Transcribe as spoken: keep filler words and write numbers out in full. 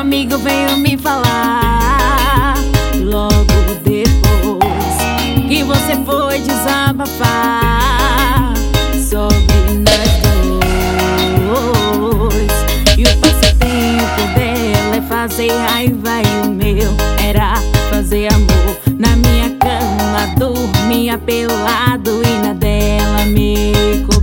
amigo veio me falar logo depois que você foi desabafar sobre nós dois. E o passatempo dela é fazer raiva e o meu era fazer amor na minha cama, dormia pelado e na dela me